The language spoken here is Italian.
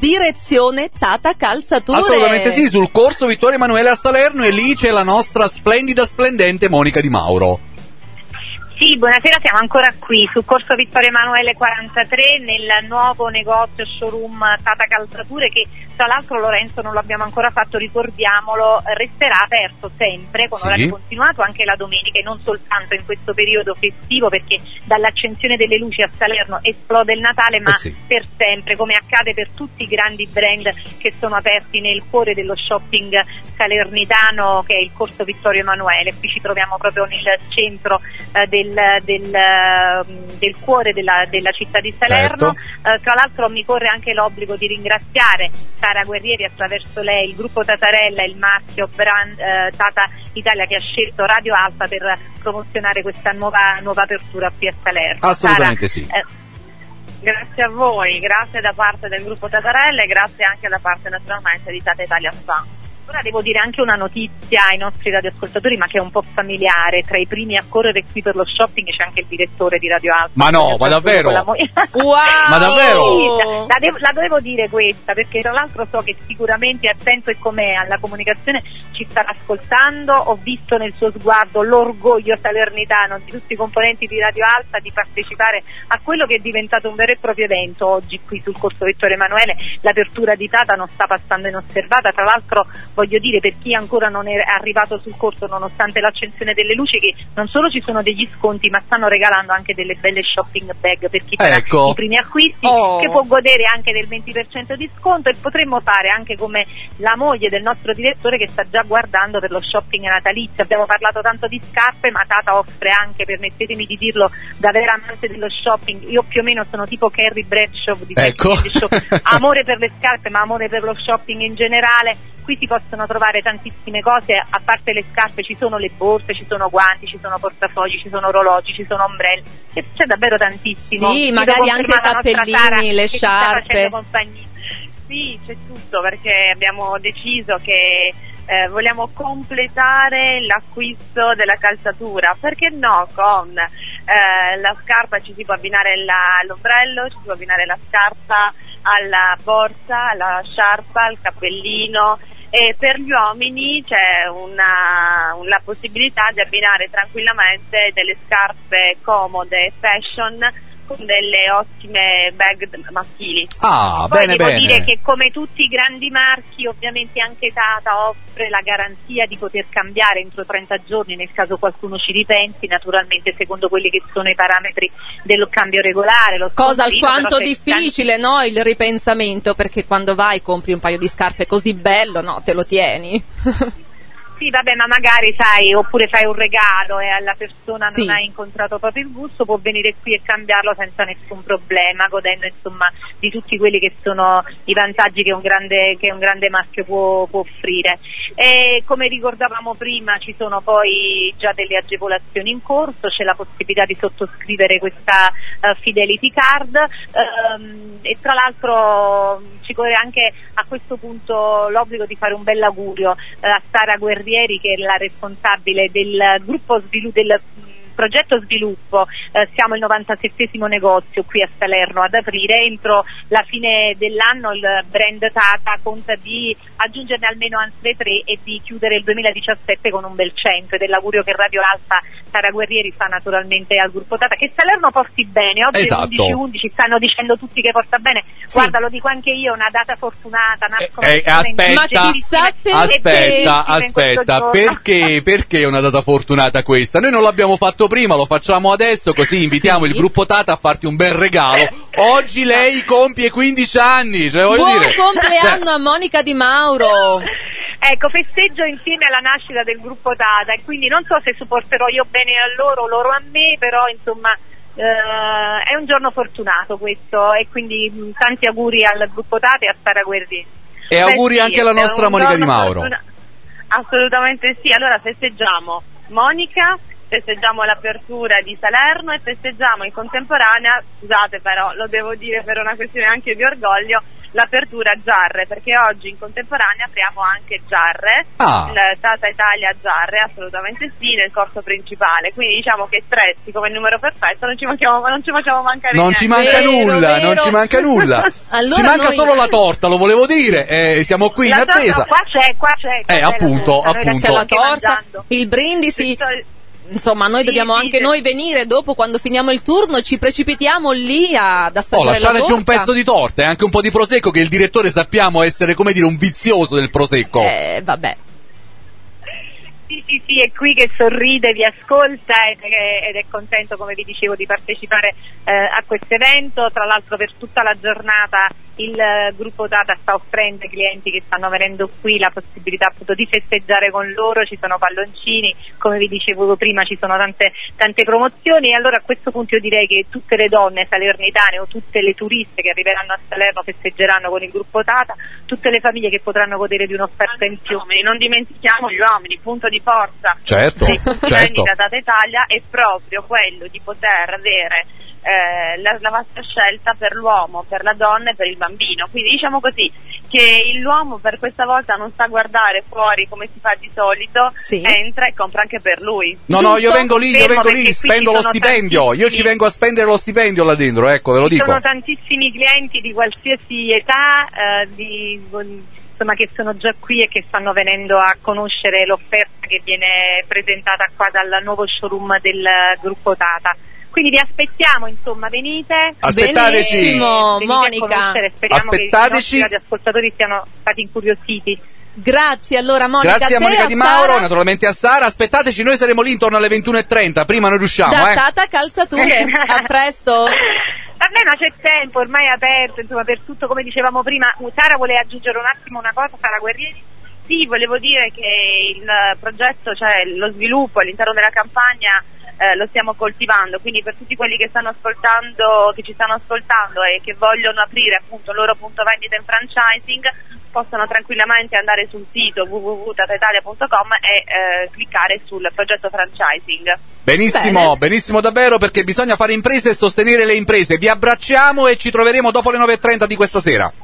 direzione Tata Calzature. Assolutamente sì, sul corso Vittorio Emanuele a Salerno, e lì c'è la nostra splendente Monica Di Mauro. Sì, buonasera, siamo ancora qui sul corso Vittorio Emanuele 43 nel nuovo negozio showroom Tata Calzature, che tra l'altro, Lorenzo, non lo abbiamo ancora fatto, ricordiamolo, resterà aperto sempre con orario continuato anche la domenica, e non soltanto in questo periodo festivo, perché dall'accensione delle luci a Salerno esplode il Natale, ma per sempre, come accade per tutti i grandi brand che sono aperti nel cuore dello shopping salernitano, che è il corso Vittorio Emanuele. Qui ci troviamo proprio nel centro del cuore della città di Salerno. Tra l'altro mi corre anche l'obbligo di ringraziare Sara Guerrieri, attraverso lei il gruppo Tatarella e il marchio brand Tata Italia, che ha scelto Radio Alfa per promozionare questa nuova apertura qui a Salerno. Assolutamente Sara, sì. Grazie a voi, grazie da parte del gruppo Tatarella e grazie anche da parte naturalmente di Tata Italia Spa. Ora devo dire anche una notizia ai nostri radioascoltatori, ma che è un po' familiare. Tra i primi a correre qui per lo shopping c'è anche il direttore di Radio Alfa. Ma no, ma davvero? Wow! Ma davvero? La dovevo dire questa, perché tra l'altro so che sicuramente è attento e com'è alla comunicazione, ci starà ascoltando. Ho visto nel suo sguardo l'orgoglio salernitano di tutti i componenti di Radio Alfa di partecipare a quello che è diventato un vero e proprio evento oggi qui sul corso Vittorio Emanuele. L'apertura di Tata non sta passando inosservata. Tra l'altro voglio dire, per chi ancora non è arrivato sul corso, nonostante l'accensione delle luci, che non solo ci sono degli sconti, ma stanno regalando anche delle belle shopping bag per chi farà i primi acquisti, che può godere anche del 20% di sconto. E potremmo fare anche come la moglie del nostro direttore, che sta già guardando per lo shopping natalizio. Abbiamo parlato tanto di scarpe, ma Tata offre anche, permettetemi di dirlo da vera amante dello shopping, io più o meno sono tipo Carrie Bradshaw di Show, amore per le scarpe ma amore per lo shopping in generale. Qui si possono trovare tantissime cose, a parte le scarpe ci sono le borse, ci sono guanti, ci sono portafogli, ci sono orologi, ci sono ombrelli, c'è davvero tantissimo. Sì, magari anche i cappellini, le sciarpe. Sì, c'è tutto, perché abbiamo deciso che vogliamo completare l'acquisto della calzatura. Perché no, con la scarpa ci si può abbinare l'ombrello, ci si può abbinare la scarpa alla borsa, alla sciarpa, al cappellino. E per gli uomini c'è la possibilità di abbinare tranquillamente delle scarpe comode, fashion, con delle ottime bag maschili. Poi devo dire che, come tutti i grandi marchi, ovviamente anche Tata offre la garanzia di poter cambiare entro 30 giorni nel caso qualcuno ci ripensi, naturalmente secondo quelli che sono i parametri del cambio regolare. Cosa alquanto difficile, no? Il ripensamento, perché quando vai compri un paio di scarpe così bello, no? Te lo tieni. Sì, vabbè, ma magari sai, oppure fai un regalo e alla persona non hai incontrato proprio il gusto, può venire qui e cambiarlo senza nessun problema, godendo insomma di tutti quelli che sono i vantaggi che un grande marchio può offrire. E come ricordavamo prima, ci sono poi già delle agevolazioni in corso, c'è la possibilità di sottoscrivere questa Fidelity Card, e tra l'altro ci corre anche a questo punto l'obbligo di fare un bel augurio a Sara Guerrieri, che è la responsabile del gruppo del progetto sviluppo. Siamo il 97esimo negozio qui a Salerno ad aprire. Entro la fine dell'anno il brand Tata conta di aggiungerne almeno altre 3 e di chiudere il 2017 con un bel 100, ed è l'augurio che Radio Alfa Sara Guerrieri fa naturalmente al gruppo Tata, che Salerno porti bene. Oggi è 11-11, stanno dicendo tutti che porta bene. Guarda, lo dico anche io, una data fortunata. Aspetta, perché è una data fortunata questa? Noi non l'abbiamo fatto prima, lo facciamo adesso, così invitiamo il gruppo Tata a farti un bel regalo. Oggi lei compie 15 anni, cioè voglio Buon dire. compleanno a Monica Di Mauro. Ecco, festeggio insieme alla nascita del gruppo Tata, e quindi non so se supporterò io bene a loro a me, però insomma è un giorno fortunato questo, e quindi tanti auguri al gruppo Tata e a Sara Guerrieri. E auguri anche alla nostra Monica Di Mauro. Assolutamente sì. Allora festeggiamo Monica, festeggiamo l'apertura di Salerno e festeggiamo in contemporanea, scusate però lo devo dire per una questione anche di orgoglio, l'apertura Giarre, perché oggi in contemporanea apriamo anche Giarre, il Tata Italia Giarre, assolutamente sì, nel corso principale, quindi diciamo che stretti come il numero perfetto non ci facciamo mancare non niente. ci manca nulla, non ci manca nulla. Allora ci manca solo la torta, lo volevo dire, siamo qui in attesa. Qua c'è. Appunto. C'è la torta, il brindisi. Insomma, noi dobbiamo anche noi venire dopo, quando finiamo il turno, ci precipitiamo lì ad assaggiare la torta. Lasciateci un pezzo di torta e anche un po' di prosecco, che il direttore sappiamo essere, come dire, un vizioso del prosecco. Vabbè. Sì, è qui che sorride, vi ascolta ed è contento, come vi dicevo, di partecipare a questo evento. Tra l'altro per tutta la giornata il gruppo Tata sta offrendo ai clienti che stanno venendo qui la possibilità appunto di festeggiare con loro, ci sono palloncini, come vi dicevo prima ci sono tante promozioni, e allora a questo punto io direi che tutte le donne salernitane o tutte le turiste che arriveranno a Salerno festeggeranno con il gruppo Tata, tutte le famiglie che potranno godere di un'offerta in più. Non dimentichiamo gli uomini, punto di forza dei punti da Tata Italia è proprio quello di poter avere la vasta scelta per l'uomo, per la donna e per il bambino. Quindi diciamo così che l'uomo per questa volta non sta a guardare fuori come si fa di solito, entra e compra anche per lui. No, io vengo lì, spendo lo stipendio, io ci vengo a spendere lo stipendio là dentro, ecco, ve lo dico. Ci sono tantissimi clienti di qualsiasi età, insomma, che sono già qui e che stanno venendo a conoscere l'offerta che viene presentata qua dal nuovo showroom del gruppo Tata. Quindi vi aspettiamo, insomma, venite. Aspettateci. Benissimo, Monica. Speriamo Aspettateci. che i nostri ascoltatori siano stati incuriositi. Grazie allora Monica. Grazie a Monica Di Mauro, naturalmente a Sara. Aspettateci, noi saremo lì intorno alle 21:30, prima noi riusciamo. Da Tata Calzature, a presto. Vabbè, ma c'è tempo, ormai è aperto, insomma, per tutto, come dicevamo prima. Sara vuole aggiungere un attimo una cosa, Sara Guerrieri. Sì, volevo dire che il progetto, cioè lo sviluppo all'interno della campagna, lo stiamo coltivando, quindi per tutti quelli che stanno ascoltando, che ci stanno ascoltando e che vogliono aprire appunto il loro punto vendita in franchising, possono tranquillamente andare sul sito www.tataitalia.com e cliccare sul progetto franchising. Benissimo, benissimo davvero, perché bisogna fare imprese e sostenere le imprese. Vi abbracciamo e ci troveremo dopo le 9:30 di questa sera.